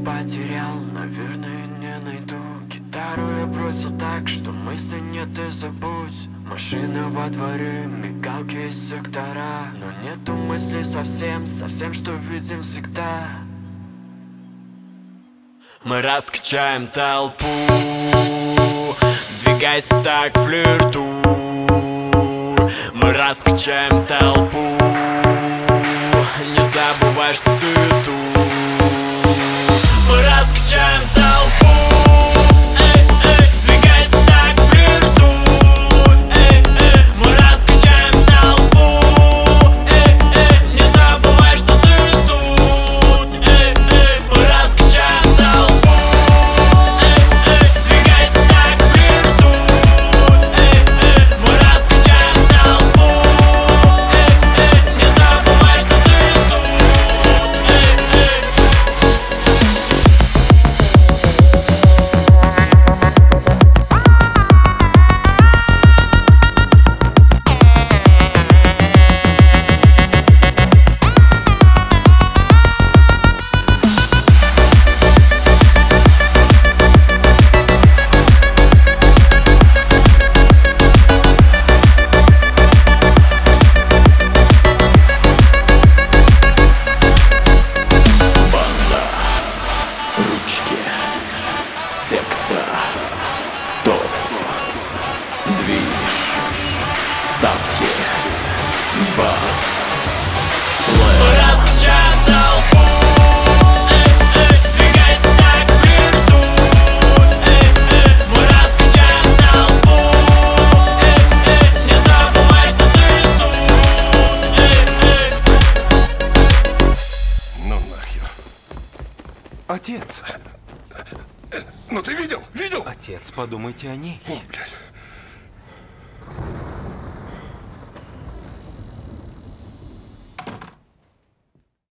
потерял, наверное, не найду. Гитару я бросил так, что мысли нет и забудь. Машина во дворе, мигалки и сектора, но нету мыслей совсем, что видим всегда. Мы раскачаем толпу, двигайся так, флиртуй. Мы раскачаем толпу, не забывай, что ты тут. Мы раскачаем толпу, эй, эй, двигайся так, флиртуй. Эй, эй, мы раскачаем толпу, эй, эй, не забывай, что ты тут. Эй, эй, мы раскачаем толпу, эй, эй, двигайся так, флиртуй. Эй, эй, мы раскачаем толпу, эй, эй, не забывай, что ты тут. Эй, эй. Ручки, секта, топ, движ, ставки, бас, слэш. Мы раскачаем толпу, эй, эй, двигайся так, флиртуй. Эй, эй, мы раскачаем толпу, эй, эй, не забывай, что ты тут. Эй, эй. Ну нахер. Отец! Ну ты видел? Видел? Отец, подумайте о ней. О, блядь.